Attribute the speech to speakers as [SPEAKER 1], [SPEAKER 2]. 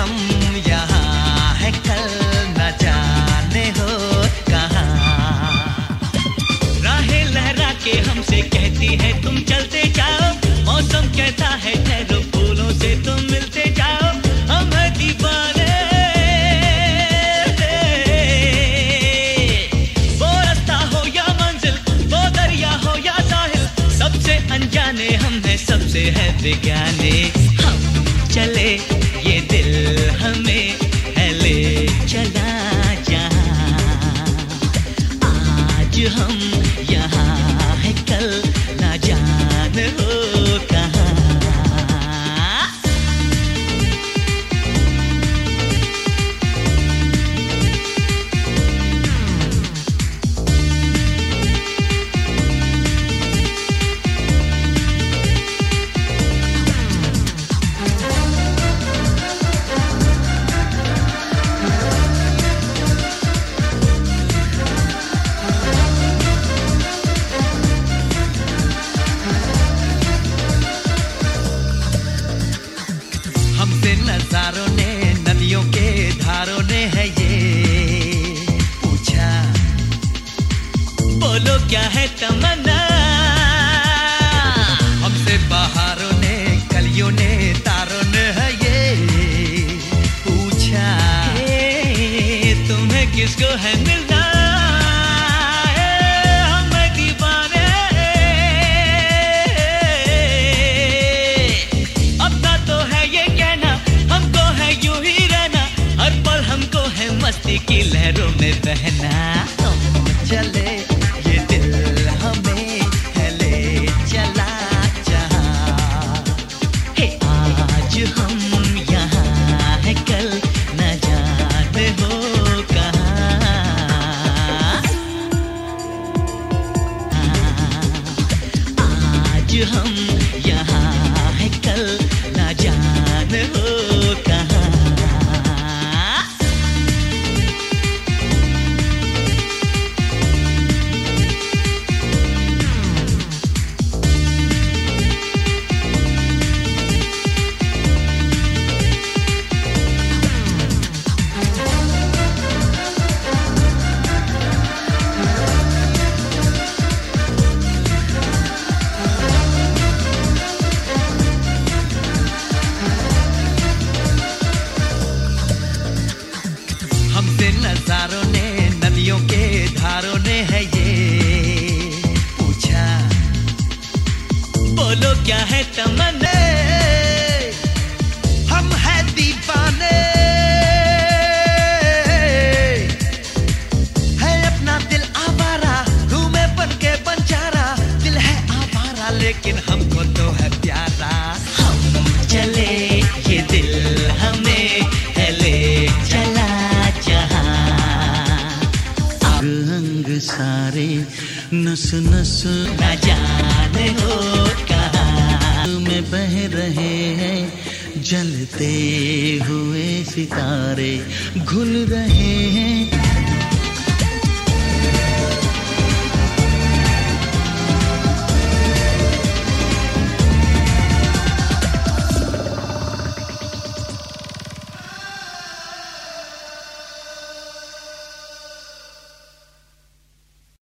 [SPEAKER 1] हम यहाँ है कल न जाने हो कहाँ। राहें लहरा के हमसे कहती है तुम चलते जाओ, मौसम कहता है ठहरो फूलों से तुम मिलते जाओ। हम है दीवाने, वो रास्ता हो या मंजिल, वो दरिया हो या साहिल, सबसे अनजाने हम हैं, सबसे है बेगाने। हम चले ये दिल हमें है ले चला जहाँ, आज हम यहाँ है कल ना जान हो कहाँ। हमसे नजारों ने नदियों के धारों ने है ये पूछा, बोलो क्या है तमन्ना। हमसे बहारों ने कलियों ने तारों ने है ये पूछा, तुम्हें किसको है मिलना। मस्ती की लहरों में बहना, तुम चले ये दिल हमें है ले चला जहाँ। हे आज हम यहाँ है कल न जाने हो कहाँ। आज हम यहाँ है कल न जाने हो कहाँ। हमसे नजारों ने नदियों के धारों ने है ये पूछा, बोलो क्या है तमन्ना। हम है दीवाने, है अपना दिल आवारा, घूमे बन के बंजारा। दिल है आवारा लेकिन हमको तो है प्यारा। हम चले ये दिल हमें है ले चला
[SPEAKER 2] अंग सारे नस नस
[SPEAKER 1] न जाने हो कहाँ।
[SPEAKER 2] में बह रहे हैं जलते हुए सितारे, घुल रहे हैं